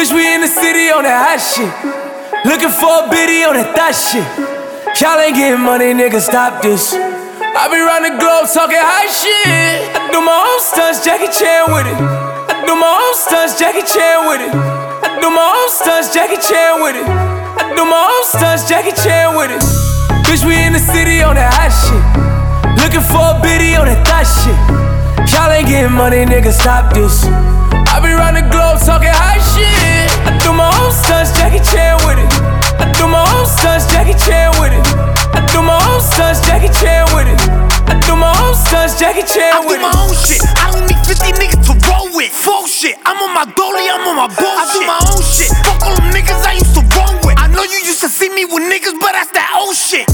Bitch, we in the city on that hot shit. Looking for a biddy on that thot shit. Y'all ain't getting money, nigga, stop this. I be round the globe talking high shit. I do my own stunts, Jackie Chan with it. I do my own stunts, Jackie Chan with it. I do my own stunts, Jackie Chan with it. I do my own stunts, Jackie Chan with it. Bitch, we in the city on that hot shit. Looking for a biddy on that thot shit. Y'all ain't getting money, nigga, stop this. I be round the globe talking high shit. I do my own stunts, Jackie Chan with it. I do my own stunts, Jackie Chan with it. I do my own stunts, Jackie Chan with it. I do my own stunts, Jackie Chan with it. I do my own shit. I don't need 50 niggas to roll with. Full shit. I'm on my dolly, I'm on my bullshit. I do my own shit. Fuck all them niggas I used to roll with. I know you used to see me with niggas, but that's that old shit.